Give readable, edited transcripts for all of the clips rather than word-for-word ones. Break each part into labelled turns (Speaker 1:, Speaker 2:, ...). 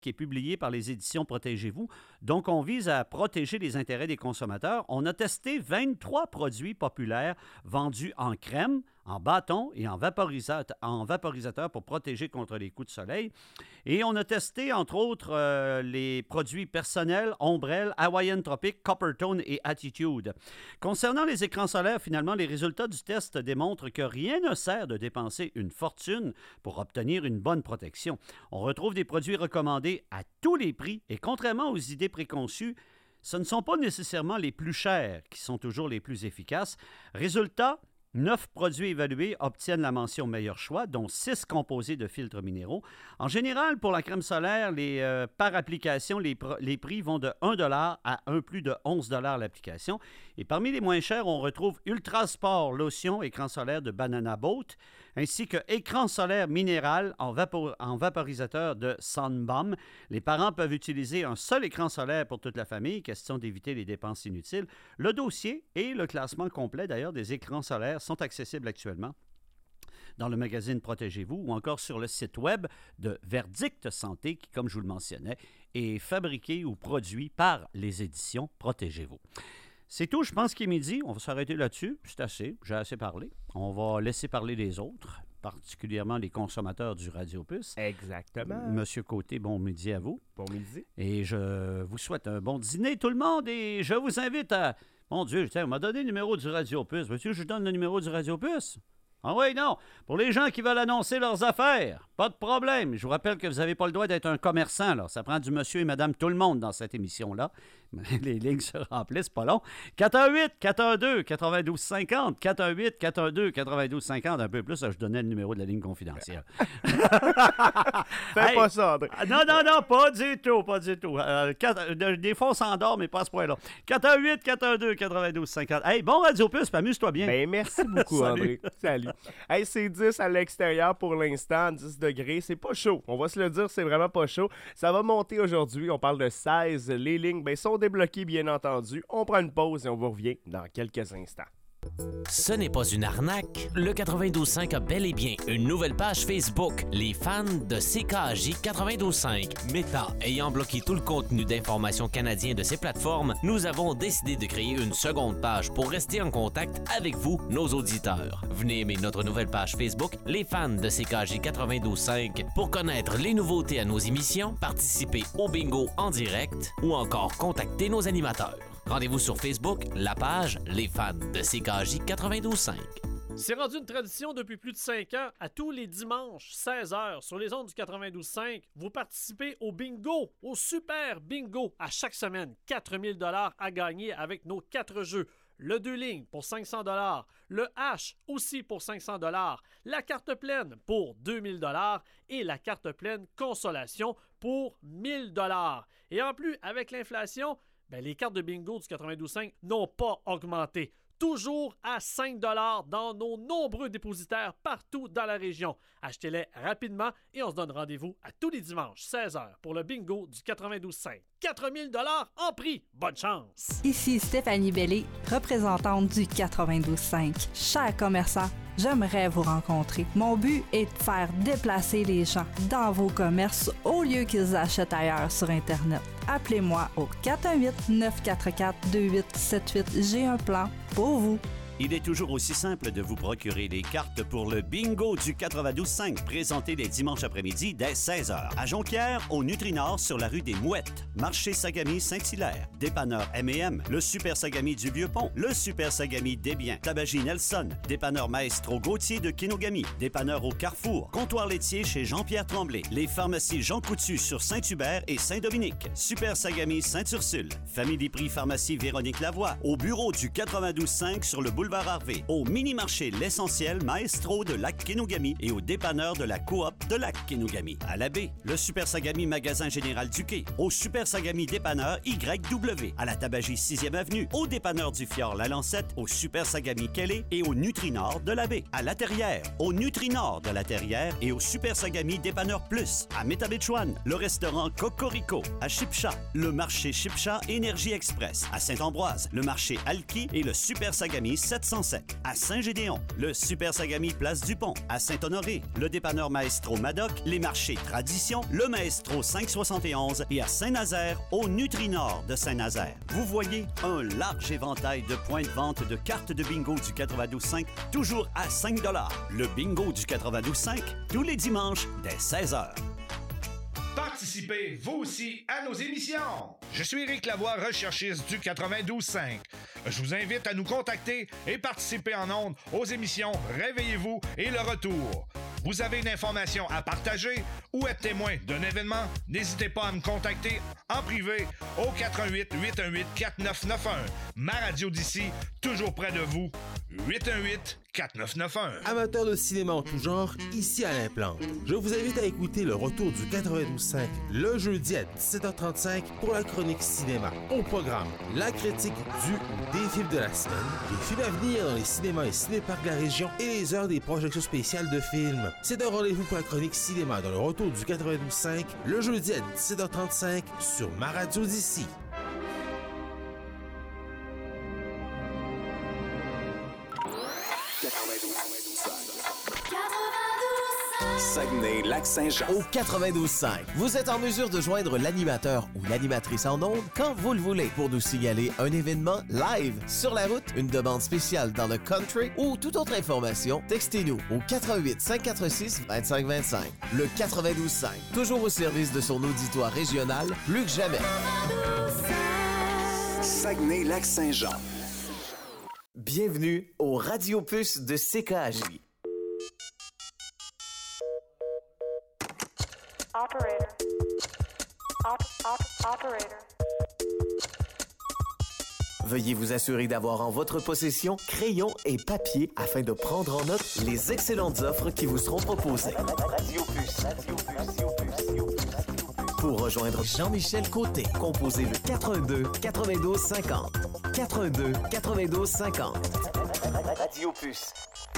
Speaker 1: qui est publié par les éditions Protégez-vous. Donc, on vise à protéger les intérêts des consommateurs. On a testé 23 produits populaires vendus en crème, en bâton et en vaporisateur pour protéger contre les coups de soleil. Et on a testé, entre autres, les produits personnels, Ombrelle, Hawaiian Tropic, Coppertone et Attitude. Concernant les écrans solaires, finalement, les résultats du test démontrent que rien ne sert de dépenser une fortune pour obtenir une bonne protection. On retrouve des produits recommandés à tous les prix et contrairement aux idées préconçues, ce ne sont pas nécessairement les plus chers qui sont toujours les plus efficaces. Résultat, 9 produits évalués obtiennent la mention meilleur choix, dont 6 composés de filtres minéraux. En général, pour la crème solaire, par application, les prix vont de 1 $ à plus de 11 $ l'application. Et parmi les moins chers, on retrouve Ultra Sport Lotion écran solaire de Banana Boat, ainsi que écran solaire minéral en vaporisateur de Sunbalm. Les parents peuvent utiliser un seul écran solaire pour toute la famille, question d'éviter les dépenses inutiles. Le dossier et le classement complet, d'ailleurs, des écrans solaires sont accessibles actuellement dans le magazine Protégez-vous ou encore sur le site web de Verdict Santé qui, comme je vous le mentionnais, est fabriqué ou produit par les éditions Protégez-vous. C'est tout, je pense qu'il est midi. On va s'arrêter là-dessus. C'est assez, j'ai assez parlé. On va laisser parler les autres, particulièrement les consommateurs du Radiopus.
Speaker 2: Exactement.
Speaker 1: Monsieur Côté, bon midi à vous.
Speaker 2: Bon midi.
Speaker 1: Et je vous souhaite un bon dîner, tout le monde, et je vous invite à... Mon Dieu, on m'a donné le numéro du Radiopus. Veux-tu que je donne le numéro du Radiopus? Ah oui, non. Pour les gens qui veulent annoncer leurs affaires, pas de problème. Je vous rappelle que vous n'avez pas le droit d'être un commerçant. Là. Ça prend du monsieur et madame tout le monde dans cette émission-là. Les lignes se remplissent, pas long. 418-412-9250. 418-412-9250. Un peu plus, je donnais le numéro de la ligne confidentielle.
Speaker 2: Fais pas ça, André.
Speaker 1: Non, pas du tout, pas du tout. Des fois, on s'endort, mais pas à ce point-là. 418-412-9250. Hey, bon Radiopus, amuse-toi bien.
Speaker 2: Ben, merci beaucoup, André. Salut. Hey, c'est 10 à l'extérieur pour l'instant, 10 degrés. C'est pas chaud. On va se le dire, c'est vraiment pas chaud. Ça va monter aujourd'hui. On parle de 16. Les lignes sont débloquées, bien entendu. On prend une pause et on vous revient dans quelques instants.
Speaker 3: Ce n'est pas une arnaque. Le 92.5 a bel et bien une nouvelle page Facebook, les fans de CKJ 92.5. Meta ayant bloqué tout le contenu d'information canadien de ces plateformes, nous avons décidé de créer une seconde page pour rester en contact avec vous, nos auditeurs. Venez aimer notre nouvelle page Facebook, les fans de CKJ 92.5, pour connaître les nouveautés à nos émissions, participer au bingo en direct ou encore contacter nos animateurs. Rendez-vous sur Facebook, la page Les fans de CKJ 92.5.
Speaker 4: C'est rendu une tradition depuis plus de 5 ans. À tous les dimanches, 16h, sur les ondes du 92.5, vous participez au bingo, au super bingo. À chaque semaine, 4 000 $ à gagner avec nos 4 jeux. Le 2 lignes pour 500 $, le H aussi pour 500 $, la carte pleine pour 2000 $ et la carte pleine consolation pour 1000 $. Et en plus, avec l'inflation, les cartes de bingo du 92.5 n'ont pas augmenté. Toujours à 5 $ dans nos nombreux dépositaires partout dans la région. Achetez-les rapidement et on se donne rendez-vous à tous les dimanches, 16h, pour le bingo du 92.5. 4 000 $ en prix. Bonne chance!
Speaker 5: Ici Stéphanie Bellé, représentante du 92.5. Chers commerçants, j'aimerais vous rencontrer. Mon but est de faire déplacer les gens dans vos commerces au lieu qu'ils achètent ailleurs sur Internet. Appelez-moi au 418-944-2878. J'ai un plan pour vous.
Speaker 1: Il est toujours aussi simple de vous procurer des cartes pour le bingo du 92.5, présenté les dimanches après-midi dès 16h. À Jonquière, au Nutrinord, sur la rue des Mouettes. Marché Sagami Saint-Hilaire. Dépanneur M&M. Le Super Sagami du Vieux-Pont. Le Super Sagami Desbiens. Tabagie Nelson. Dépanneur Maestro Gauthier de Kinogami. Dépanneur au Carrefour. Comptoir laitier chez Jean-Pierre Tremblay. Les pharmacies Jean Coutu sur Saint-Hubert et Saint-Dominique. Super Sagami Sainte-Ursule. Famille Prix Pharmacie Véronique Lavoie. Au bureau du 92.5 sur le boulevard Harvey, au mini-marché L'Essentiel Maestro de Lac-Kenogami et au dépanneur de la Coop de Lac-Kenogami. À la baie, le Super Sagami Magasin Général du Quai, au Super Sagami dépanneur YW, à la Tabagie 6e Avenue, au dépanneur du Fjord La Lancette, au Super Sagami Kelly et au Nutrinord de la baie. À La Terrière, au Nutrinord de la Terrière et au Super Sagami dépanneur Plus. À Métabetchouane, le restaurant Cocorico. À Chipcha, le marché Chipcha Énergie Express. À Saint-Ambroise, le marché Alki et le Super Sagami 7 407 à Saint-Gédéon, le Super Sagami Place du Pont à Saint-Honoré, le dépanneur Maestro Madoc, les marchés Tradition, le Maestro 571 et à Saint-Nazaire, au Nutri-Nord de Saint-Nazaire. Vous voyez un large éventail de points de vente de cartes de bingo du 92.5, toujours à 5 $. Le bingo du 92.5, tous les dimanches dès 16h.
Speaker 6: Participez, vous aussi, à nos émissions! Je suis Éric Lavoie, recherchiste du 92.5. Je vous invite à nous contacter et participer en ondes aux émissions Réveillez-vous et Le Retour. Vous avez une information à partager ou être témoin d'un événement? N'hésitez pas à me contacter en privé au 88 818 4991. Ma radio d'ici, toujours près de vous. 818 4991.
Speaker 7: Amateurs de cinéma en tout genre, ici Alain Plante. Je vous invite à écouter le retour du 92.5 le jeudi à 17h35 pour la chronique cinéma. Au programme, la critique du ou des films de la semaine, les films à venir dans les cinémas et cinéparcs de la région et les heures des projections spéciales de films. C'est un rendez-vous pour la chronique cinéma dans le retour du 92.5 le jeudi à 17h35 sur ma radio d'ici.
Speaker 8: Saguenay-Lac-Saint-Jean. Au 92.5, vous êtes en mesure de joindre l'animateur ou l'animatrice en ondes quand vous le voulez pour nous signaler un événement live sur la route, une demande spéciale dans le country ou toute autre information. Textez-nous au 88 546 2525. Le 92.5, toujours au service de son auditoire régional, plus que jamais. Saguenay-Lac-Saint-Jean. Bienvenue au Radiopus de CKJ.
Speaker 9: Operator. Operator.
Speaker 8: Veuillez vous assurer d'avoir en votre possession crayon et papier afin de prendre en note les excellentes offres qui vous seront proposées. Pour rejoindre Jean-Michel Côté, composez le 82 92 50. 82 92 50. Radiopus.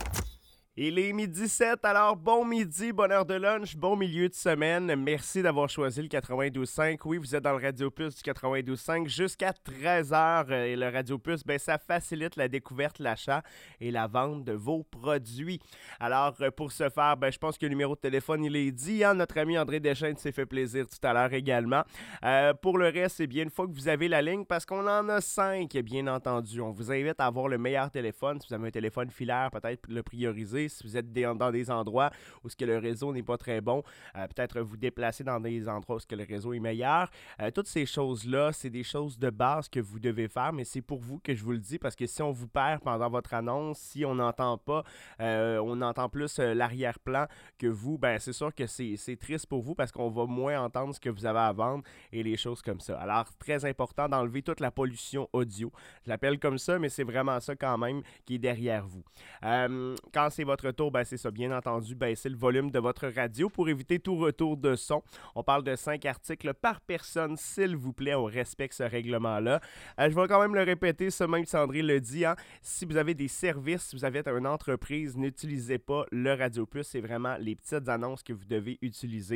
Speaker 2: Il est 12h07, alors bon midi, bonne heure de lunch, bon milieu de semaine. Merci d'avoir choisi le 92.5. Oui, vous êtes dans le Radiopus du 92.5 jusqu'à 13h. Et le Radiopus, ça facilite la découverte, l'achat et la vente de vos produits. Alors, pour ce faire, je pense que le numéro de téléphone, il est dit. Notre ami André Deschênes s'est fait plaisir tout à l'heure également. Pour le reste, c'est bien une fois que vous avez la ligne, parce qu'on en a 5, bien entendu. On vous invite à avoir le meilleur téléphone. Si vous avez un téléphone filaire, peut-être le prioriser. Si vous êtes dans des endroits où le réseau n'est pas très bon, peut-être vous déplacer dans des endroits où le réseau est meilleur. Toutes ces choses-là, c'est des choses de base que vous devez faire, mais c'est pour vous que je vous le dis, parce que si on vous perd pendant votre annonce, si on n'entend pas, on entend plus l'arrière-plan que vous, c'est sûr que c'est triste pour vous, parce qu'on va moins entendre ce que vous avez à vendre et les choses comme ça. Alors, très important d'enlever toute la pollution audio. Je l'appelle comme ça, mais c'est vraiment ça quand même qui est derrière vous. Quand c'est votre tour, c'est ça, bien entendu, baissez le volume de votre radio pour éviter tout retour de son. On parle de 5 articles par personne, s'il vous plaît, on respecte ce règlement-là. Je vais quand même le répéter, ça même Sandrine le dit, si vous avez des services, si vous avez une entreprise, n'utilisez pas le Radiopus, c'est vraiment les petites annonces que vous devez utiliser.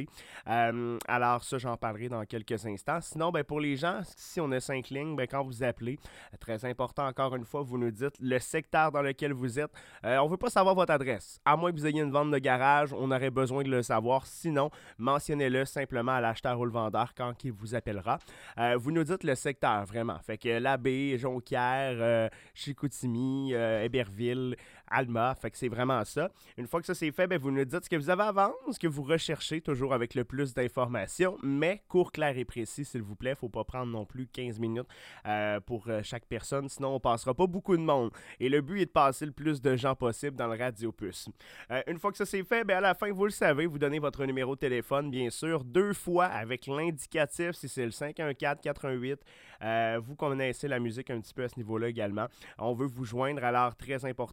Speaker 2: Alors ça, j'en parlerai dans quelques instants. Sinon, pour les gens, si on a 5 lignes, quand vous appelez, très important, encore une fois, vous nous dites le secteur dans lequel vous êtes. On ne veut pas savoir votre adresse. À moins que vous ayez une vente de garage, on aurait besoin de le savoir. Sinon, mentionnez-le simplement à l'acheteur ou le vendeur quand il vous appellera. Vous nous dites le secteur, vraiment. Fait que Labbé, Jonquière, Chicoutimi, Héberville, Alma. Fait que c'est vraiment ça. Une fois que ça c'est fait, vous nous dites ce que vous avez à vendre, ce que vous recherchez, toujours avec le plus d'informations, mais court, clair et précis, s'il vous plaît. Faut pas prendre non plus 15 minutes pour chaque personne, sinon on passera pas beaucoup de monde. Et le but est de passer le plus de gens possible dans le Radiopus. Une fois que ça c'est fait, à la fin, vous le savez, vous donnez votre numéro de téléphone, bien sûr, 2 fois avec l'indicatif, si c'est le 514-418. Vous connaissez la musique un petit peu à ce niveau-là également. On veut vous joindre, alors très important, vous le mentionnez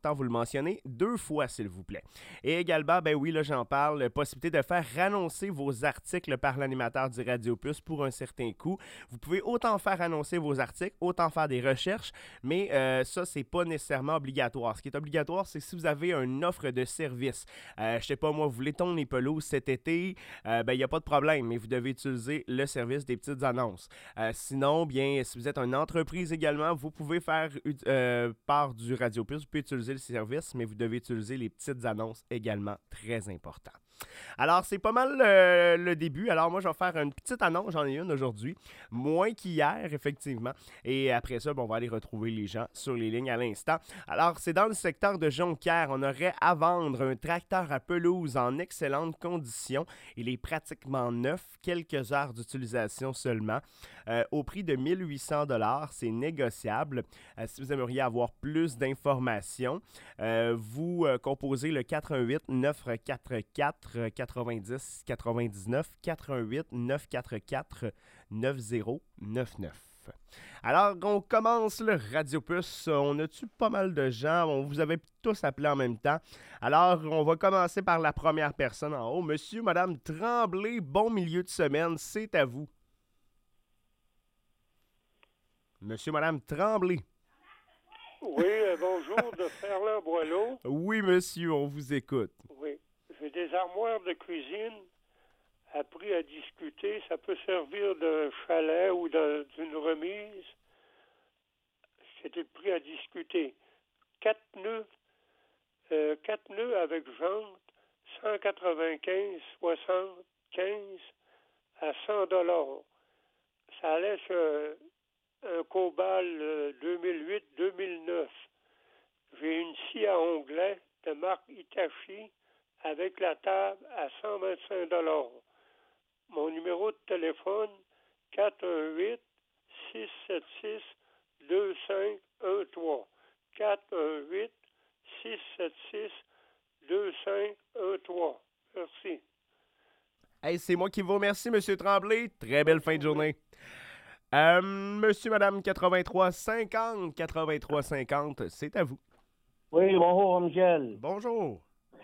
Speaker 2: mentionner 2 fois, s'il vous plaît. Et également, ben oui, là, j'en parle, possibilité de faire annoncer vos articles par l'animateur du Radio Plus pour un certain coût. Vous pouvez autant faire annoncer vos articles, autant faire des recherches, mais ça, c'est pas nécessairement obligatoire. Ce qui est obligatoire, c'est si vous avez une offre de service. Je sais pas, moi, vous voulez tondre les pelouses cet été, ben, il n'y a pas de problème, mais vous devez utiliser le service des petites annonces. Sinon, bien, si vous êtes une entreprise également, vous pouvez faire part du Radio Plus, vous pouvez utiliser le service, mais vous devez utiliser les petites annonces également, très important. Alors, c'est pas mal le début. Alors, moi, je vais faire une petite annonce. J'en ai une aujourd'hui. Moins qu'hier, effectivement. Et après ça, on va aller retrouver les gens sur les lignes à l'instant. Alors, c'est dans le secteur de Jonquière. On aurait à vendre un tracteur à pelouse en excellentes conditions. Il est pratiquement neuf. Quelques heures d'utilisation seulement. Au prix de 1 800 $. C'est négociable. Si vous aimeriez avoir plus d'informations, vous composez le 418 944 90 99 418 944 9099. Alors, on commence le Radio Plus. On a-tu pas mal de gens? On vous avait tous appelé en même temps. Alors, on va commencer par la première personne en haut. Monsieur, Madame Tremblay, bon milieu de semaine, c'est à vous. Monsieur, Madame Tremblay.
Speaker 9: Oui, bonjour, de Ferland-Boileau.
Speaker 2: Oui, monsieur, on vous écoute.
Speaker 9: Oui. J'ai des armoires de cuisine appris à discuter. Ça peut servir d'un chalet ou d'une remise. C'était le prix à discuter. 4 nœuds avec jante, 195,75 à 100 $. Ça allait sur un Cobalt 2008-2009. J'ai une scie à onglets de marque Hitachi avec la table à 125 $. Mon numéro de téléphone, 418-676-2513. 418-676-2513. Merci.
Speaker 2: Hey, c'est moi qui vous remercie, Monsieur Tremblay. Très belle fin de journée. Monsieur, Madame 8350, c'est à vous.
Speaker 10: Oui, bonjour, Michel.
Speaker 2: Bonjour.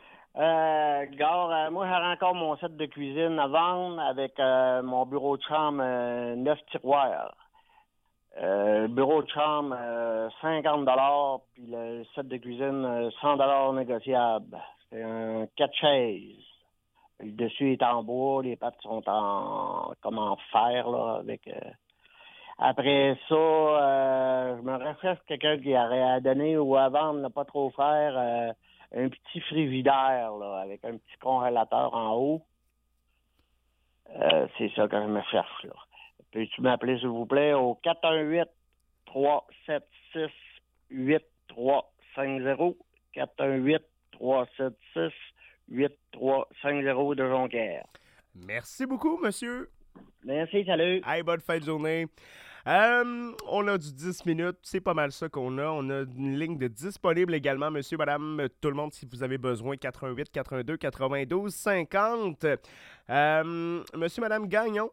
Speaker 10: Moi, j'ai encore mon set de cuisine à vendre avec mon bureau de chambre 9 tiroirs. Bureau de chambre 50 $, puis le set de cuisine 100 $ négociable. C'est un 4 chaises. Le dessus est en bois, les pattes sont en fer, là, avec... Après ça, je me recherche quelqu'un qui aurait à donner ou à vendre, pas trop cher, un petit frigidaire, là, avec un petit congélateur en haut. C'est ça que je me cherche, là. Peux-tu m'appeler, s'il vous plaît, au 418-376-8350. 418-376-8350 de Jonquière.
Speaker 2: Merci beaucoup, monsieur.
Speaker 10: Merci, salut.
Speaker 2: Hey, bonne fin de journée. On a du 10 minutes, c'est pas mal ça qu'on a. On a une ligne de disponible également, monsieur, madame, tout le monde, si vous avez besoin, 88 82 92 50. Monsieur, madame Gagnon.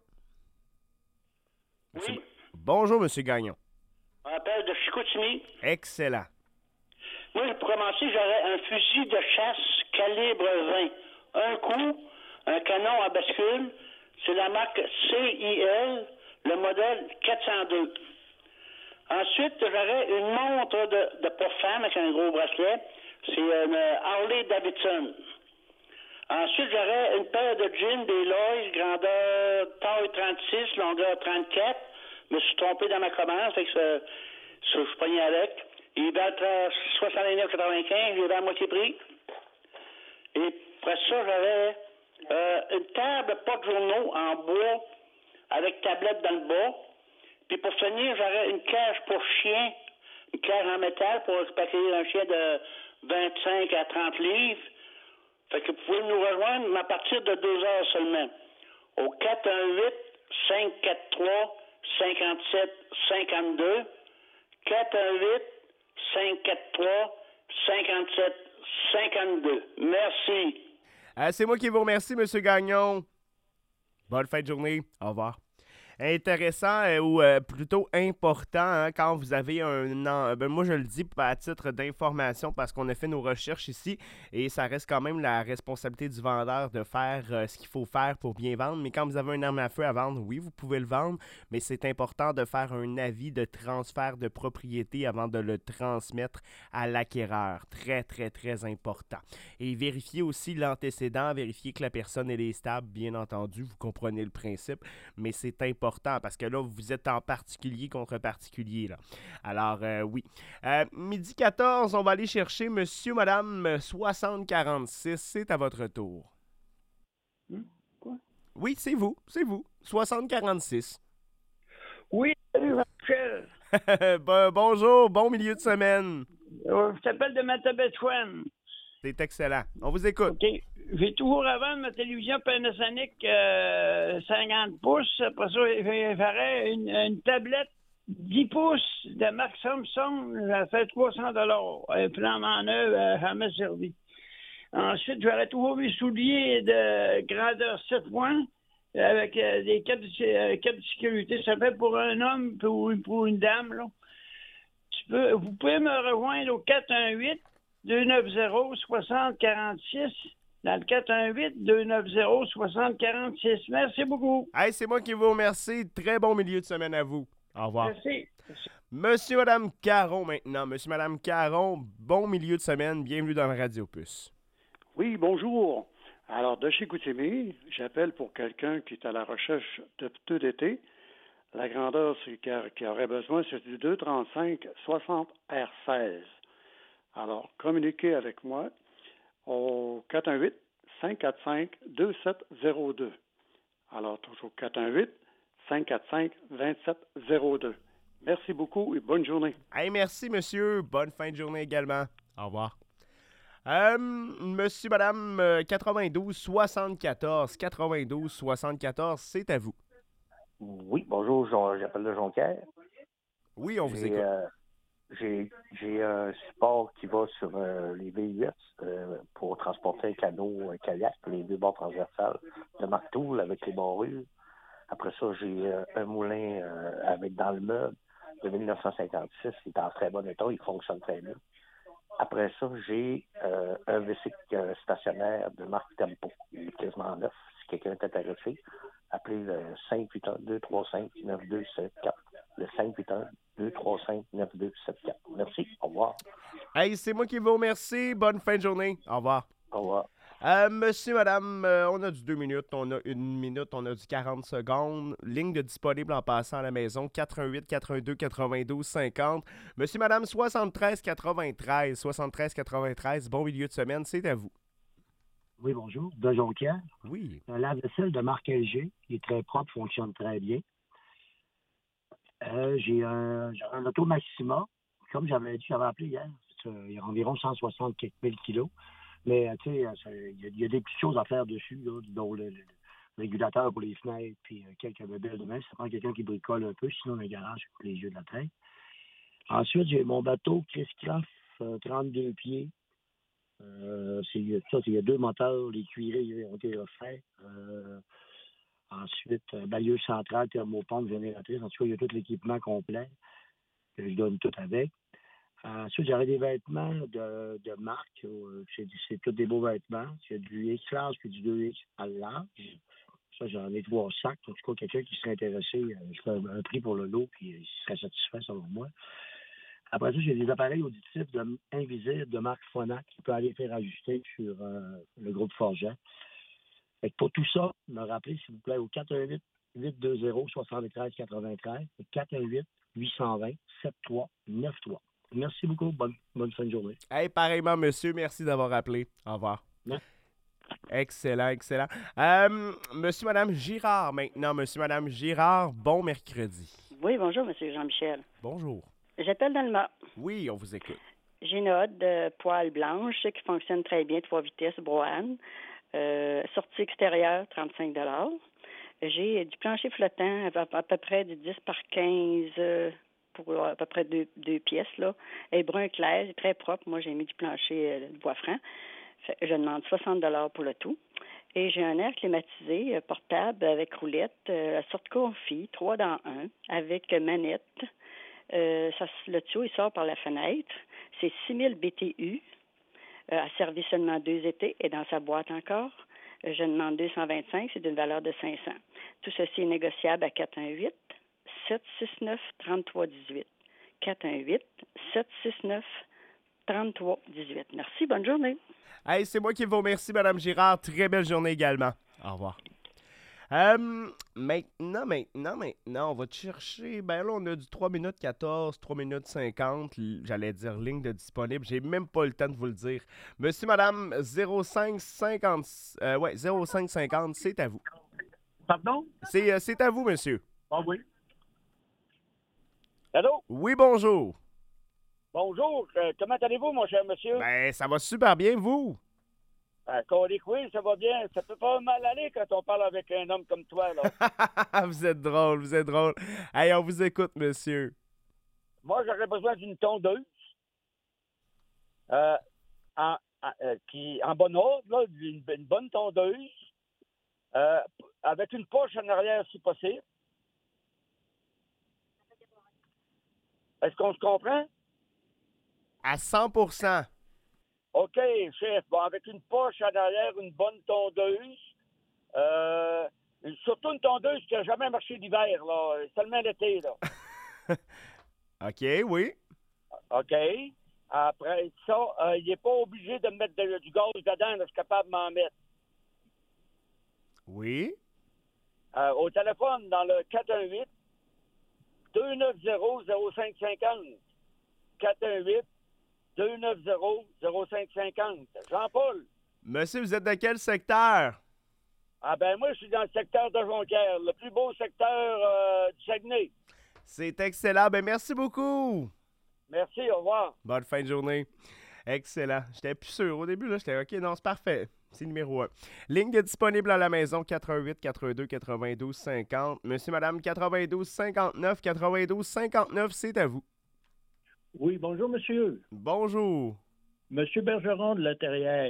Speaker 11: Oui.
Speaker 2: Bonjour, monsieur Gagnon.
Speaker 11: On appelle de Chicoutimi.
Speaker 2: Excellent.
Speaker 11: Moi, pour commencer, j'aurais un fusil de chasse calibre 20. Un coup, un canon à bascule. C'est la marque CIL, le modèle 402. Ensuite, j'aurais une montre de pour femme avec un gros bracelet. C'est une Harley Davidson. Ensuite, j'aurais une paire de jeans des Lois, grandeur taille 36, longueur 34. Je me suis trompé dans ma commande, fait que je suis pogné avec. Il va être 69,95, je l'ai à moitié prix. Et après ça, j'aurais une table porte-journaux en bois avec tablette dans le bas. Puis pour finir, j'aurais une cage pour chien, une cage en métal pour accueillir un chien de 25 à 30 livres. Fait que vous pouvez nous rejoindre à partir de 2 heures seulement. Au 418-543-57-52. 418-543-57-52. Merci.
Speaker 2: C'est moi qui vous remercie, monsieur Gagnon. Bonne fin de journée. Au revoir. intéressant ou plutôt important hein, quand vous avez moi, je le dis à titre d'information parce qu'on a fait nos recherches ici et ça reste quand même la responsabilité du vendeur de faire ce qu'il faut faire pour bien vendre. Mais quand vous avez une arme à feu à vendre, oui, vous pouvez le vendre, mais c'est important de faire un avis de transfert de propriété avant de le transmettre à l'acquéreur. Très, très, très important. Et vérifiez aussi l'antécédent, vérifiez que la personne elle est stable, bien entendu, vous comprenez le principe, mais c'est important parce que là, vous êtes en particulier contre particulier. Là. Alors, oui. Midi 14, on va aller chercher monsieur, madame 6046. C'est à votre tour.
Speaker 12: Quoi?
Speaker 2: Oui, c'est vous. 6046.
Speaker 12: Oui, salut Michel.
Speaker 2: Bonjour, bon milieu de semaine.
Speaker 12: Je t'appelle de Matabetchouane.
Speaker 2: C'est excellent. On vous écoute.
Speaker 12: OK. J'ai toujours à vendre ma télévision Panasonic 50 pouces. Après ça, je ferais une tablette 10 pouces de marque Samsung. Ça fait 300 $. Un plan en neuf, jamais servi. Ensuite, j'aurais toujours mes souliers de grandeur 7 points avec des capes de sécurité. Ça fait pour un homme ou pour une dame. Là. Vous pouvez me rejoindre au 418-290-6046. Dans le 418-290-6046. Merci beaucoup.
Speaker 2: Hey, c'est moi qui vous remercie. Très bon milieu de semaine à vous. Au revoir.
Speaker 12: Merci.
Speaker 2: Monsieur, madame Caron maintenant. Monsieur, madame Caron, bon milieu de semaine. Bienvenue dans la Radio Puce.
Speaker 13: Oui, bonjour. Alors, de chez Goutimi, j'appelle pour quelqu'un qui est à la recherche de pneus d'été. La grandeur qui aurait besoin, c'est du 235-60 R16. Alors, communiquez avec moi au 418-545-2702. Alors, toujours 418-545-2702. Merci beaucoup et bonne journée.
Speaker 2: Hey, merci, monsieur. Bonne fin de journée également. Au revoir. Monsieur, madame, 92-74. 92-74, c'est à vous.
Speaker 14: Oui, bonjour, j'appelle de Jonquière.
Speaker 2: Oui, on vous écoute.
Speaker 14: J'ai un support qui va sur les VUS pour transporter un canot, un kayak, les deux bords transversales de marque Tool avec les barrures. Après ça, j'ai un moulin avec dans le meuble de 1956. Il est en très bon état, il fonctionne très bien. Après ça, j'ai un WC stationnaire de marque Tempo. Il est quasiment neuf. Si quelqu'un est intéressé, appelez le 581-235-9274. Le 581-235-9274. Merci. Au revoir.
Speaker 2: Hey, c'est moi qui vous remercie. Bonne fin de journée. Au revoir.
Speaker 14: Au revoir.
Speaker 2: Monsieur, madame, on a du 2 minutes, on a 1 minute, on a du 40 secondes. Ligne de disponible en passant à la maison, 418-82-92-50. Monsieur, madame, 73-93. Bon milieu de semaine, c'est à vous.
Speaker 15: Oui, bonjour. De Jonquière.
Speaker 2: Oui.
Speaker 15: Un lave-vaisselle de marque LG. Il est très propre, fonctionne très bien. J'ai un Auto Maxima. Comme j'avais dit, j'avais appelé hier. Il y a environ 160 000 kilos. Mais, tu sais, il y a des petites choses à faire dessus, là, dont le régulateur pour les fenêtres, puis quelques bébelles de main. Ça prend quelqu'un qui bricole un peu, sinon, un garage pour les yeux de la tête. Ensuite, j'ai mon bateau Chris Craft, 32 pieds. Il y a 2 moteurs, les cuirés ont été refaits. Ensuite, bailleuse centrale, thermopompe, génératrice. En tout cas, il y a tout l'équipement complet que je donne tout avec. Ensuite, j'aurais des vêtements de marque. C'est tous des beaux vêtements. Il y a du X large puis du 2X à large. Ça, j'en ai 3 sacs. En tout cas, quelqu'un qui serait intéressé, je fais un prix pour le lot puis il serait satisfait selon moi. Après ça, j'ai des appareils auditifs invisibles de marque Phonak qui peut aller faire ajuster sur le groupe Forget. Fait que pour tout ça, me rappelez, s'il vous plaît, au 418-820-7393, 418-820-7393. Merci beaucoup. Bonne fin de journée.
Speaker 2: Hey, pareillement, monsieur. Merci d'avoir appelé. Au revoir.
Speaker 15: Merci.
Speaker 2: Excellent. Monsieur, madame Girard, maintenant. Monsieur, madame Girard, bon mercredi.
Speaker 16: Oui, bonjour, monsieur Jean-Michel.
Speaker 2: Bonjour.
Speaker 16: J'appelle Dalma.
Speaker 2: Oui, on vous écoute.
Speaker 16: J'ai une hotte de poêle blanche qui fonctionne très bien, 3 vitesses, Brohan. Sortie extérieure, 35 $. J'ai du plancher flottant à peu près du 10 par 15 pour à peu près 2 pièces. Là. Elle est brun clair, très propre. Moi, j'ai mis du plancher de bois franc. Je demande 60 $ pour le tout. Et j'ai un air climatisé portable avec roulette, la sorte confit, 3 dans 1, avec manette. Le tuyau, il sort par la fenêtre. C'est 6000 BTU. A servi seulement 2 étés et dans sa boîte encore. Je demande 225, c'est d'une valeur de 500. Tout ceci est négociable à 418-769-3318. 418-769-3318. Merci, bonne journée.
Speaker 2: Hey, c'est moi qui vous remercie, Mme Girard. Très belle journée également. Au revoir. Maintenant, on va te chercher. Ben là, on a du 3 minutes 14, 3 minutes 50. J'allais dire ligne de disponible. J'ai même pas le temps de vous le dire. Monsieur, madame, 0550. 0550, c'est à vous.
Speaker 17: Pardon?
Speaker 2: C'est à vous, monsieur.
Speaker 17: Ah oui. Allô?
Speaker 2: Oui, bonjour.
Speaker 17: Bonjour. Comment allez-vous, mon cher monsieur?
Speaker 2: Ben, ça va super bien, vous.
Speaker 17: Oui, ça va bien. Ça peut pas mal aller quand on parle avec un homme comme toi, là.
Speaker 2: Vous êtes drôle, vous êtes drôle. Hey, on vous écoute, monsieur.
Speaker 17: Moi, j'aurais besoin d'une tondeuse. En bon ordre, là, une bonne tondeuse. Avec une poche en arrière, si possible. Est-ce qu'on se comprend?
Speaker 2: À 100%.
Speaker 17: OK, chef. Bon, avec une poche en arrière, une bonne tondeuse. Surtout une tondeuse qui n'a jamais marché d'hiver, là. Seulement l'été, là.
Speaker 2: OK, oui.
Speaker 17: OK. Après ça, il n'est pas obligé de mettre du gaz dedans, là. Je suis capable de m'en mettre.
Speaker 2: Oui.
Speaker 17: Au téléphone, dans le 418-290-0550. 418-290-0550. Jean-Paul.
Speaker 2: Monsieur, vous êtes de quel secteur?
Speaker 17: Ah ben moi, je suis dans le secteur de Jonquière, le plus beau secteur du Saguenay.
Speaker 2: C'est excellent. Ben merci beaucoup.
Speaker 17: Merci, au revoir.
Speaker 2: Bonne fin de journée. Excellent. J'étais plus sûr au début, là. J'étais OK, non, c'est parfait. C'est numéro 1. Ligne disponible à la maison, 88-82-92-50. Monsieur, madame, 92-59, 92-59, c'est à vous.
Speaker 18: Oui, bonjour, monsieur.
Speaker 2: Bonjour.
Speaker 18: Monsieur Bergeron de La Terrière.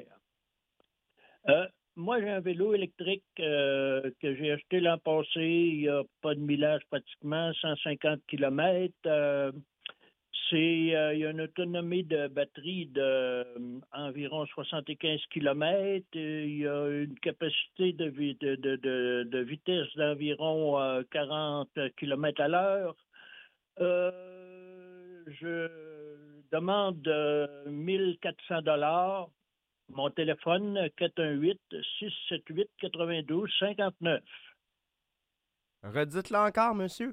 Speaker 18: Moi, j'ai un vélo électrique que j'ai acheté l'an passé. Il n'y a pas de millage pratiquement, 150 km. Il y a une autonomie de batterie d'environ 75 km. Il y a une capacité de vitesse d'environ 40 km à l'heure. Je demande 1400 $. Mon téléphone, 418-678-92-59.
Speaker 2: Redites-le encore, monsieur.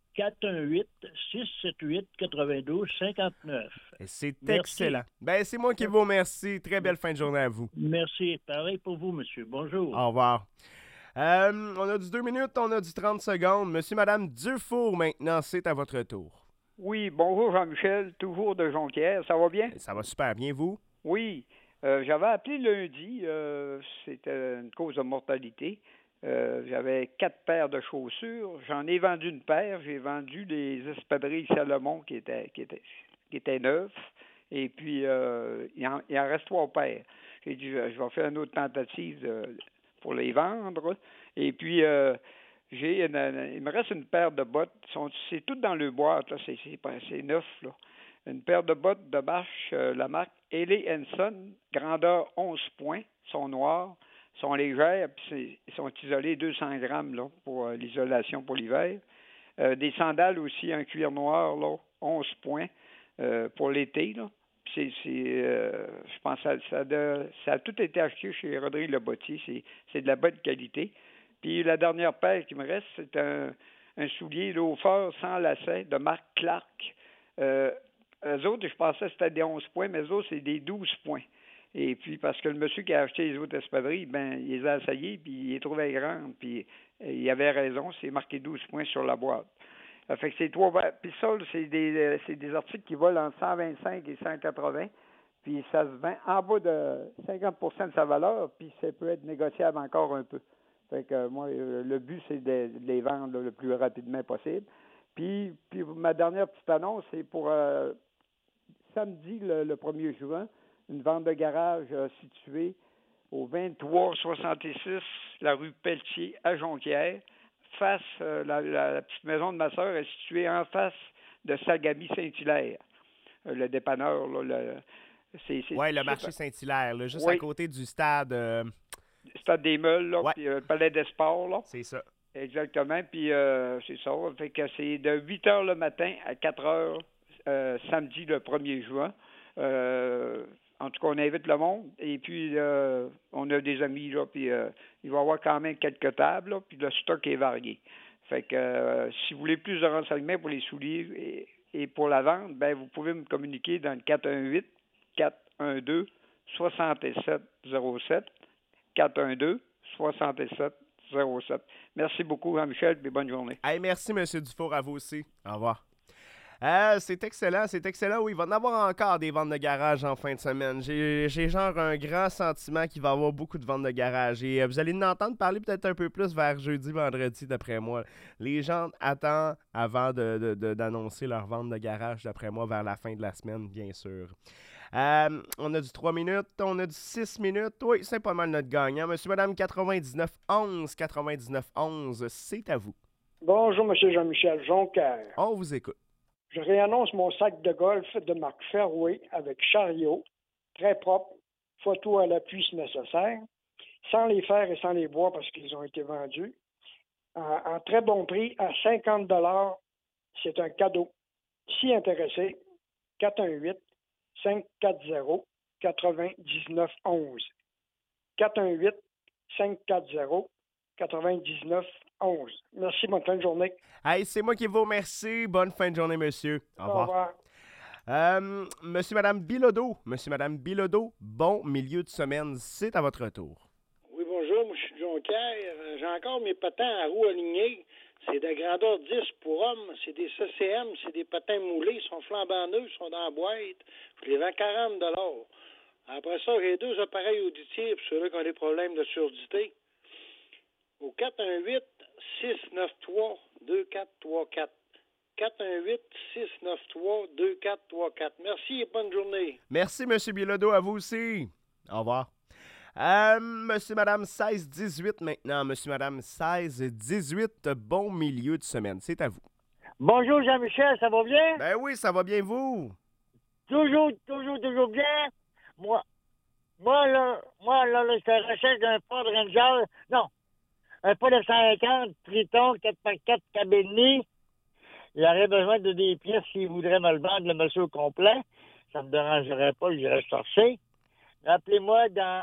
Speaker 18: 418-678-92-59.
Speaker 2: C'est excellent. Ben, c'est moi qui vous remercie. Très belle fin de journée à vous.
Speaker 18: Merci. Pareil pour vous, monsieur. Bonjour.
Speaker 2: Au revoir. On a du 2 minutes, on a du 30 secondes. Monsieur, madame Dufour, maintenant, c'est à votre tour.
Speaker 19: Oui, bonjour Jean-Michel, toujours de Jonquière. Ça va bien?
Speaker 2: Ça va super bien, vous?
Speaker 19: Oui. J'avais appelé lundi. C'était une cause de mortalité. J'avais 4 paires de chaussures. J'en ai vendu une paire. J'ai vendu des espadrilles Salomon qui étaient neuves. Et puis, il en reste 3 paires. J'ai dit, je vais faire une autre tentative pour les vendre. Et puis, il me reste une paire de bottes. C'est tout dans le boîte, là. C'est neuf, là. Une paire de bottes de marche, la marque Ellie Henson, grandeur 11 points, sont noires, sont légères, puis ils sont isolés 200 grammes là, pour l'isolation pour l'hiver. Des sandales aussi en cuir noir, là, 11 points pour l'été. Là. Je pense que ça a tout été acheté chez Rodrigue Le Bottier. C'est de la bonne qualité. Puis la dernière paire qui me reste, c'est un soulier loafer sans lacets de marque Clark. Eux autres, je pensais que c'était des 11 points, mais eux autres, c'est des 12 points. Et puis, parce que le monsieur qui a acheté les autres espadrilles, il les a essayés, puis il les trouvait grandes, puis il avait raison, c'est marqué 12 points sur la boîte. Fait que c'est 3... Puis ça, c'est des articles qui volent entre 125 et 180, puis ça se vend en bas de 50% de sa valeur, puis ça peut être négociable encore un peu. Fait que moi, le but, c'est de les vendre là, le plus rapidement possible. Puis ma dernière petite annonce, c'est pour samedi, le 1er juin, une vente de garage située au 2366, la rue Pelletier à Jonquière. Face, la petite maison de ma sœur est située en face de Sagami-Saint-Hilaire. Le dépanneur, là,
Speaker 2: Oui, le marché Saint-Hilaire, là, juste
Speaker 19: Oui.
Speaker 2: à côté du stade.
Speaker 19: Stade des Meules, là,
Speaker 2: Ouais.
Speaker 19: puis le Palais des Sports, là.
Speaker 2: C'est ça.
Speaker 19: Exactement, puis c'est ça. Fait que c'est de 8 h le matin à 4 h samedi le 1er juin. En tout cas, on invite le monde. Et puis, on a des amis, là, puis il va y avoir quand même quelques tables, là, puis le stock est varié. Fait que si vous voulez plus de renseignements pour les souliers et pour la vente, ben vous pouvez me communiquer dans le 418-412-6707. 412-6707. Merci beaucoup, Jean-Michel, et bonne journée.
Speaker 2: Hey, merci, M. Dufour, à vous aussi. Au revoir. C'est excellent. Oui, il va y en avoir encore des ventes de garage en fin de semaine. J'ai genre un grand sentiment qu'il va y avoir beaucoup de ventes de garage. Et vous allez en entendre parler peut-être un peu plus vers jeudi, vendredi, d'après moi. Les gens attendent avant d'annoncer leur vente de garage, d'après moi, vers la fin de la semaine, bien sûr. On a du 3 minutes, on a du 6 minutes. Oui, c'est pas mal notre gagnant. Monsieur, madame, 9911, c'est à vous.
Speaker 20: Bonjour, Monsieur Jean-Michel Jonquière.
Speaker 2: On vous écoute.
Speaker 20: Je réannonce mon sac de golf de marque Fairway avec chariot, très propre, photo à l'appui si nécessaire, sans les fer et sans les bois parce qu'ils ont été vendus, en très bon prix, à 50 $. C'est un cadeau. Si intéressé, 418-540-9911. 418-540-9911. Merci, bonne fin de journée.
Speaker 2: Hey, c'est moi qui vous remercie. Bonne fin de journée, monsieur. Au revoir. Monsieur, madame Bilodeau, bon milieu de semaine. C'est à votre tour.
Speaker 21: Oui, bonjour, moi je suis Jonquière. J'ai encore mes patins à roues alignées. C'est de grandeur 10 pour hommes. C'est des CCM, c'est des patins moulés. Ils sont flambant neufs, ils sont dans la boîte. Je les vends 40 $. Après ça, j'ai 2 appareils auditifs pour ceux-là qui ont des problèmes de surdité. Au 418-693-2434. 418-693-2434. Merci et bonne journée.
Speaker 2: Merci, monsieur Bilodeau, à vous aussi. Au revoir. Monsieur, madame, 16-18 maintenant. Monsieur, madame, 16-18, bon milieu de semaine. C'est à vous.
Speaker 22: Bonjour, Jean-Michel, ça va bien?
Speaker 2: Ben oui, ça va bien, vous?
Speaker 22: Toujours bien. Moi, là, je suis à la recherche d'un Ford Ranger. Non, un Ford F-150, Triton, 4x4 cabine. J'aurais besoin de des pièces s'il voudrait me le vendre, le monsieur au complet. Ça me dérangerait pas, j'irais chercher. Rappelez-moi dans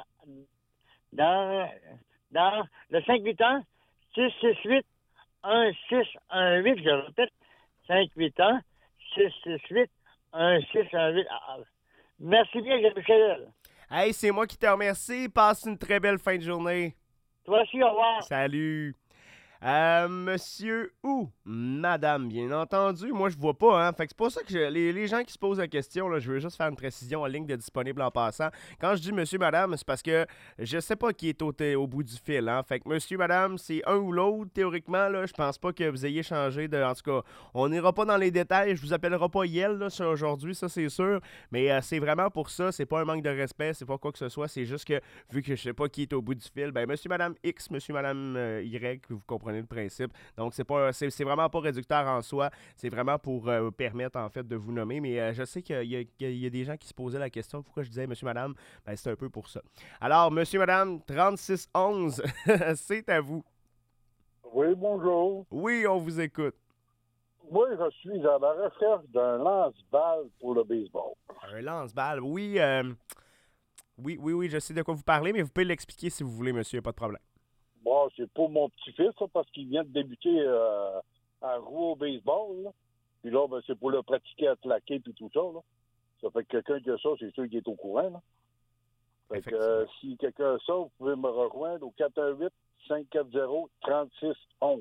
Speaker 22: le 581 668 1618, je répète, 581 668 1618. Merci bien, Jean-Michel.
Speaker 2: Hey, c'est moi qui te remercie. Passe une très belle fin de journée.
Speaker 22: Toi aussi, au revoir.
Speaker 2: Salut. Monsieur ou madame, bien entendu. Moi, je vois pas, hein. Fait que c'est pour ça que les gens qui se posent la question, là, je veux juste faire une précision en ligne de disponible en passant. Quand je dis monsieur, madame, c'est parce que je sais pas qui est au bout du fil, hein. Fait que monsieur, madame, c'est un ou l'autre. Théoriquement, là, je pense pas que vous ayez changé de... En tout cas, on n'ira pas dans les détails. Je vous appellera pas Yel, là, aujourd'hui, ça, c'est sûr. Mais c'est vraiment pour ça. C'est pas un manque de respect. C'est pas quoi que ce soit. C'est juste que, vu que je sais pas qui est au bout du fil, ben monsieur, madame X, monsieur, madame Y, vous comprenez le principe. Donc, c'est vraiment pas réducteur en soi. C'est vraiment pour permettre, en fait, de vous nommer. Mais je sais qu'il y a des gens qui se posaient la question pourquoi je disais monsieur, madame. Ben, c'est un peu pour ça. Alors, monsieur, madame, 3611, c'est à vous.
Speaker 23: Oui, bonjour.
Speaker 2: Oui, on vous écoute.
Speaker 23: Moi, je suis à la recherche d'un lance-balle pour le baseball.
Speaker 2: Un lance-balle, oui. Oui, je sais de quoi vous parlez, mais vous pouvez l'expliquer si vous voulez, monsieur, pas de problème.
Speaker 23: Bon, c'est pour mon petit-fils, ça, parce qu'il vient de débuter à jouer au baseball. Là. Puis là, ben, c'est pour le pratiquer à claquer puis tout ça. Là. Ça fait que quelqu'un qui a ça, c'est sûr qu'il est au courant. Là. Fait que si quelqu'un a ça, vous pouvez me rejoindre au 418-540-3611.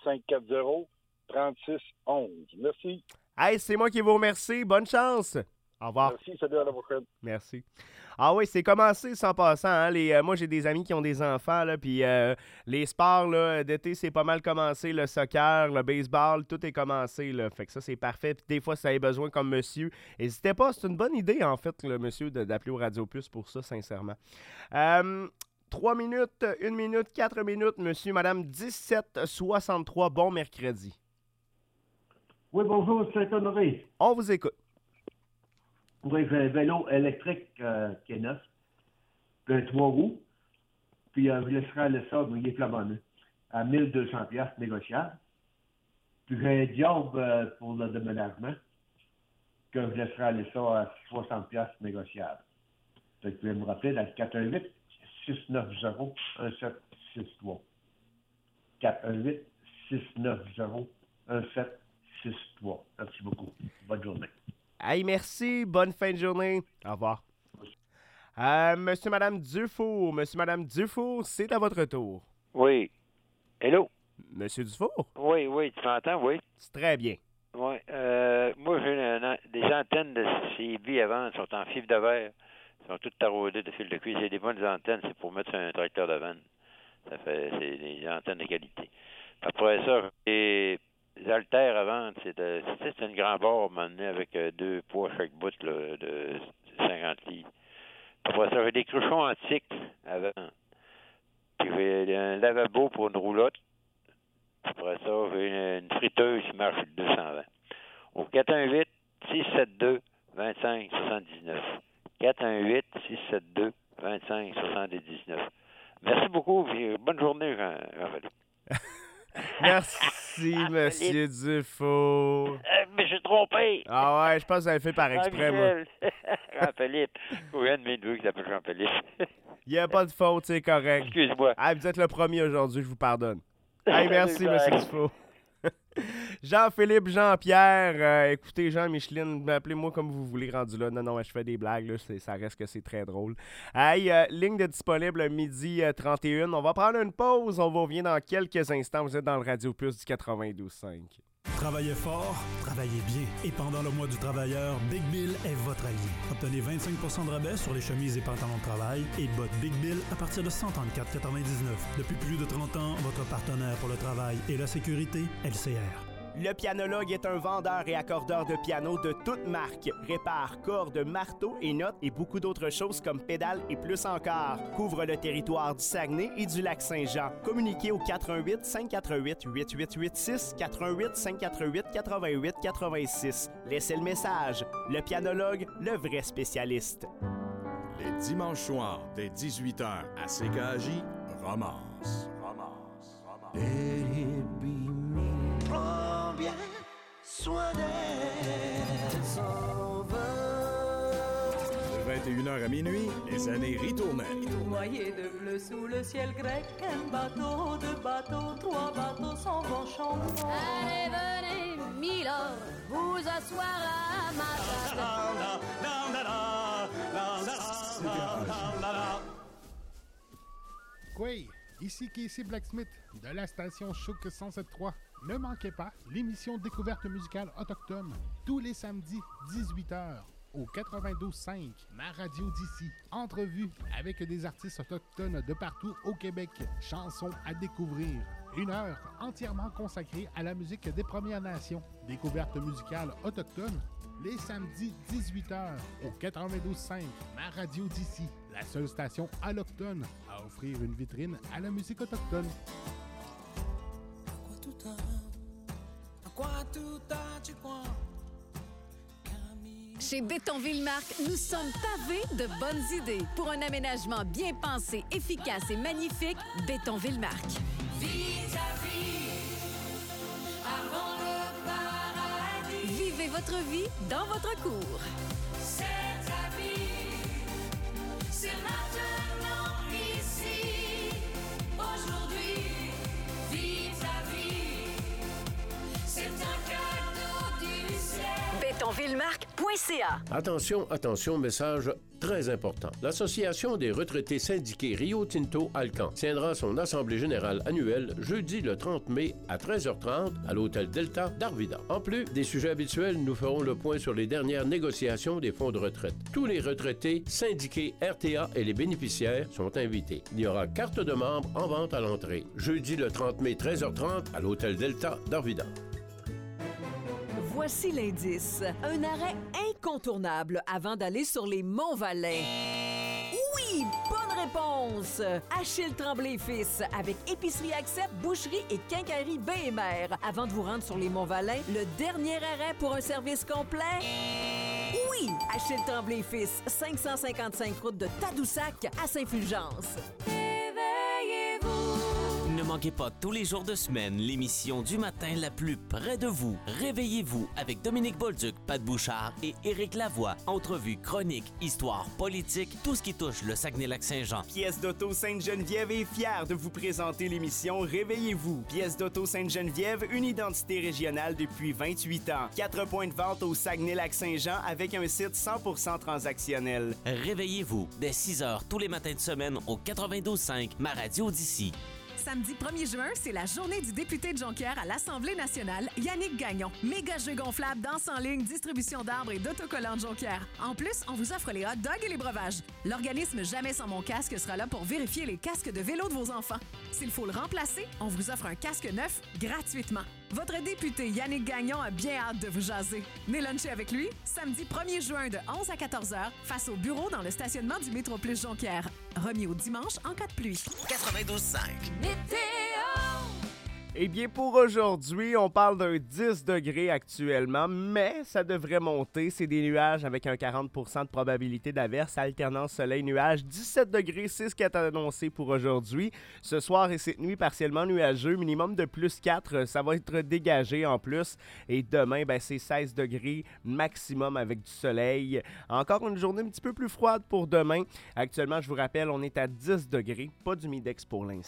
Speaker 23: 418-540-3611. Merci.
Speaker 2: Hey, c'est moi qui vous remercie. Bonne chance. Au revoir.
Speaker 23: Merci, salut, à la prochaine.
Speaker 2: Merci. Ah oui, c'est commencé sans passant. Hein? Moi, j'ai des amis qui ont des enfants, là, puis les sports là, d'été, c'est pas mal commencé. Le soccer, le baseball, tout est commencé. Là. Fait que ça, c'est parfait. Puis des fois, si vous avez besoin comme monsieur, n'hésitez pas. C'est une bonne idée, en fait, le monsieur, d'appeler au Radio Plus pour ça, sincèrement. 3 minutes, 1 minute, 4 minutes, monsieur, madame, 1763. Bon mercredi.
Speaker 3: Oui, bonjour, Saint-Honoré.
Speaker 2: On vous écoute.
Speaker 3: Oui, j'ai un vélo électrique qui est neuf, puis un 3 roues, puis je laisserai aller ça, mais il est flambant neuf, à 1200$ négociable. Puis j'ai un job pour le déménagement, que je laisserai aller ça à 60$ négociable. Fait que vous pouvez me rappeler dans le 418-690-1763. 418-690-1763. Merci beaucoup. Bonne journée.
Speaker 2: Hey, merci. Bonne fin de journée. Au revoir. Monsieur, madame Dufour. Monsieur, madame Dufour, c'est à votre tour.
Speaker 4: Oui. Hello.
Speaker 2: Monsieur Dufour?
Speaker 4: Oui, tu m'entends, oui?
Speaker 2: C'est très bien.
Speaker 4: Oui. Moi, j'ai des antennes de CB avant, elles sont en fibre de verre. Elles sont toutes taraudées de fil de cuir. J'ai des bonnes antennes, c'est pour mettre sur un tracteur de vanne. C'est des antennes de qualité. Après ça, j'ai des haltères à vendre, c'est une grande barre m'amener avec 2 poids chaque bout là, de 50 livres. Après ça, j'ai des cruchons antiques à vendre. Puis j'ai un lavabo pour une roulotte. Après ça, j'ai une friteuse qui marche 220. Au 418-672-2579. 418-672-2579. Merci beaucoup, puis bonne journée, Jean-Philippe.
Speaker 2: Merci, monsieur Dufour.
Speaker 4: Mais j'ai trompé.
Speaker 2: Ah ouais, je pense que vous avez fait par exprès, moi.
Speaker 4: Jean-Philippe. Il y a un de mes deux qui s'appelle Jean-Philippe.
Speaker 2: Il n'y a pas de faute, c'est correct.
Speaker 4: Excuse-moi.
Speaker 2: Ah, vous êtes le premier aujourd'hui, je vous pardonne. Hey, merci, monsieur Dufour. Jean-Philippe, Jean-Pierre, écoutez, Jean-Micheline, appelez-moi comme vous voulez, rendu là. Non, je fais des blagues, là, ça reste que c'est très drôle. Hey, ligne de disponible midi 31. On va prendre une pause, on va revenir dans quelques instants. Vous êtes dans le Radio Plus du 92.5.
Speaker 5: Travaillez fort, travaillez bien. Et pendant le mois du travailleur, Big Bill est votre allié. Obtenez 25% de rabais sur les chemises et pantalons de travail et bottes Big Bill à partir de 134,99. Depuis plus de 30 ans, votre partenaire pour le travail et la sécurité, LCR.
Speaker 2: Le Pianologue est un vendeur et accordeur de piano de toutes marques. Répare cordes, marteaux et notes et beaucoup d'autres choses comme pédales et plus encore. Couvre le territoire du Saguenay et du Lac-Saint-Jean. Communiquez au 418-548-8886, 418-548-8886. Laissez le message. Le Pianologue, le vrai spécialiste.
Speaker 24: Les dimanches soirs, dès 18h à CKJ, Romance.
Speaker 25: Let it be me. Prends bien soin d'elle.
Speaker 24: De 21h à minuit, les années ritournelles.
Speaker 26: Noyé de bleu sous le ciel grec, un bateau, 2 bateaux, 3 bateaux s'en vont chanter.
Speaker 27: Allez, venez, Milord, vous asseoir à ma table.
Speaker 28: Oui, ici Casey Blacksmith de la station Chouk 107.3. Ne manquez pas l'émission Découverte musicale autochtone tous les samedis 18h au 92.5, ma radio d'ici. Entrevue avec des artistes autochtones de partout au Québec. Chansons à découvrir. 1 heure entièrement consacrée à la musique des Premières Nations. Découverte musicale autochtone les samedis 18h au 92.5, ma radio d'ici. La seule station allochtone à offrir une vitrine à la musique autochtone.
Speaker 29: Chez Bétonville-Marc, nous sommes pavés de bonnes idées. Pour un aménagement bien pensé, efficace et magnifique, Bétonville-Marc.
Speaker 26: Vis ta vie avant le paradis.
Speaker 29: Vivez votre vie dans votre cour.
Speaker 26: C'est ta vie, c'est maintenant ici. Aujourd'hui, vis ta vie, c'est un cadeau du ciel.
Speaker 29: Bétonville
Speaker 1: betonvillemarque.ca.
Speaker 6: Attention, message très important. L'Association des retraités syndiqués Rio Tinto Alcan tiendra son assemblée générale annuelle jeudi le 30 mai à 13h30 à l'hôtel Delta d'Arvida. En plus des sujets habituels, nous ferons le point sur les dernières négociations des fonds de retraite. Tous les retraités syndiqués RTA et les bénéficiaires sont invités. Il y aura carte de membre en vente à l'entrée. Jeudi le 30 mai 13h30 à l'hôtel Delta d'Arvida.
Speaker 7: Voici l'indice. Un arrêt incontournable avant d'aller sur les Monts-Valin. Oui! Bonne réponse! Achille Tremblay Fils, avec Épicerie Accept, Boucherie et Quincaillerie BMR. Avant de vous rendre sur les Monts-Valin, le dernier arrêt pour un service complet? Oui! Achille Tremblay Fils, 555 route de Tadoussac à Saint-Fulgence.
Speaker 8: Ne manquez pas tous les jours de semaine l'émission du matin la plus près de vous. Réveillez-vous avec Dominique Bolduc, Pat Bouchard et Éric Lavoie. Entrevues, chroniques, histoires, politique, tout ce qui touche le Saguenay-Lac-Saint-Jean.
Speaker 9: Pièce d'Auto Sainte-Geneviève est fière de vous présenter l'émission Réveillez-vous. Pièce d'Auto Sainte-Geneviève, une identité régionale depuis 28 ans. 4 points de vente au Saguenay-Lac-Saint-Jean avec un site 100% transactionnel.
Speaker 8: Réveillez-vous dès 6h tous les matins de semaine au 92.5, ma radio d'ici.
Speaker 10: Samedi 1er juin, c'est la journée du député de Jonquière à l'Assemblée nationale, Yannick Gagnon. Méga jeux gonflables, danse en ligne, distribution d'arbres et d'autocollants de Jonquière. En plus, on vous offre les hot dogs et les breuvages. L'organisme Jamais sans mon casque sera là pour vérifier les casques de vélo de vos enfants. S'il faut le remplacer, on vous offre un casque neuf gratuitement. Votre député Yannick Gagnon a bien hâte de vous jaser. Venez luncher avec lui, samedi 1er juin de 11 à 14h, face au bureau dans le stationnement du Métroplus Jonquière. Remis au dimanche en cas de pluie.
Speaker 8: 92.5.
Speaker 2: Eh bien, pour aujourd'hui, on parle d'un 10 degrés actuellement, mais ça devrait monter. C'est des nuages avec un 40% de probabilité d'averse, alternance soleil-nuage. 17 degrés, c'est ce qui est annoncé pour aujourd'hui. Ce soir et cette nuit, partiellement nuageux, minimum de plus 4. Ça va être dégagé en plus. Et demain, c'est 16 degrés maximum avec du soleil. Encore une journée un petit peu plus froide pour demain. Actuellement, je vous rappelle, on est à 10 degrés. Pas d'humidex pour l'instant.